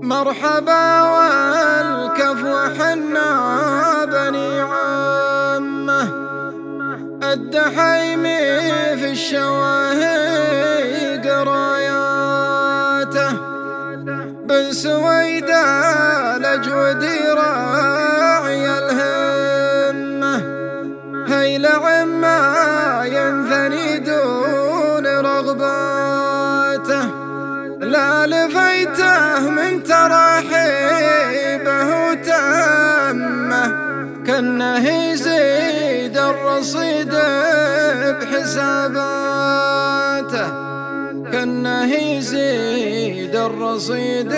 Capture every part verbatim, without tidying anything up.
مرحبا والكفو حنا بني عمه، الدحيمي في الشواهق راياته، بن سويدة الأجودي راعي الهمة، هيل عما ينثني دون رغباته، لا لفيته من تراحيبه وتمه، كأنه يزيد الرصيد بحساباته، كأنه يزيد الرصيد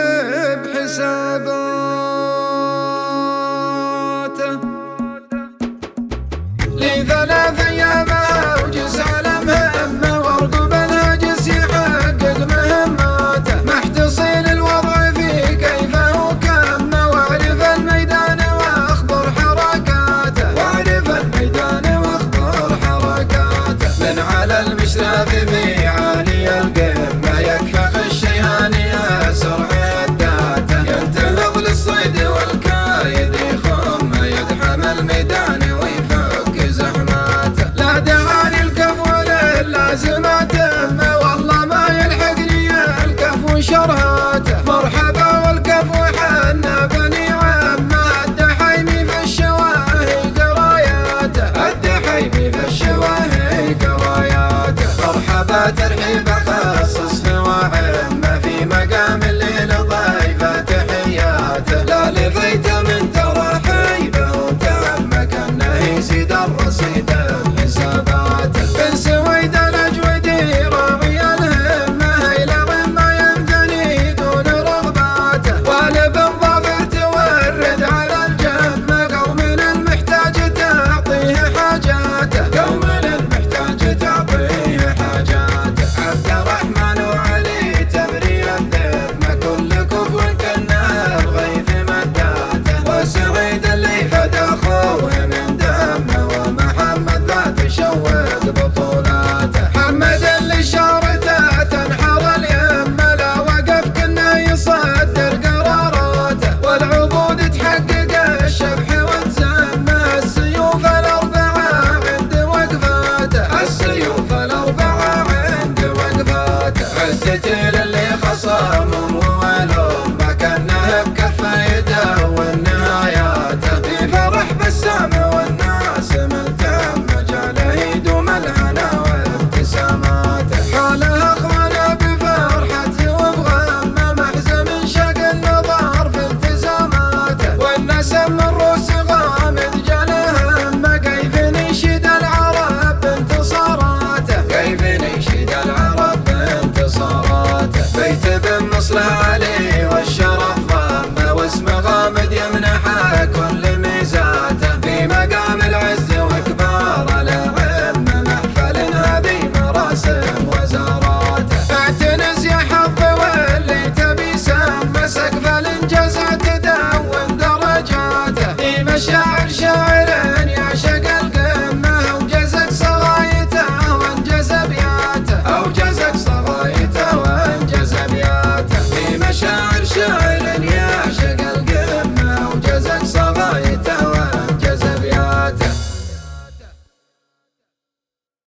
بحساباته. لي ثلاث أيام أوجس على مهمة، وارقب الهجس يحقق مهماته، محتصين الوضع في كيفه وكمه، واعرف الميدان واخبر حركاته، واعرف الميدان واخبر حركاته، من على المشرف في عالي القمة، يكفخ الشيهان يسر عداته، ينتهض للصيد والكايد يخم، يدحم الميدان ويفك زحماته، لا دعاني الكفو للازمات، والله ما يلحقني الكفو شرهاته، مرحبا والكفو حنا بني عمه، الدحيمي في الشواهق راياته، الدحيمي في الشواهق راياته، مرحبا ترحيب خصص وعمه، في مقام الليل ضيفه تحياته، لا لفيت من تراحيبه وتمه، كأنه يزيد الرصيد بحساباته، بن سويدة الأجودي راعي الهمة، هيل عما ينثني دون رغباته، والب الظافر تورد على الجمة، قوم المحتاج تعطيه حاجاته، قوم المحتاج تعطيه حاجاته، عبد الرحمن وعلي تبري الذمة، كل كفو كأنه الغيث مداته، وسعيد اللي فدى اخوه من دمه، ومحمد ذات شوق بطولاته، حمد اللي شارته تنحر اليمه، لا وقف كأنه يصدر قراراته، والعضود تحقق الشبح وتسمى، السيوف الأربعة عند وقفاته، السيوف الأربعة عند وقفاته، عزتي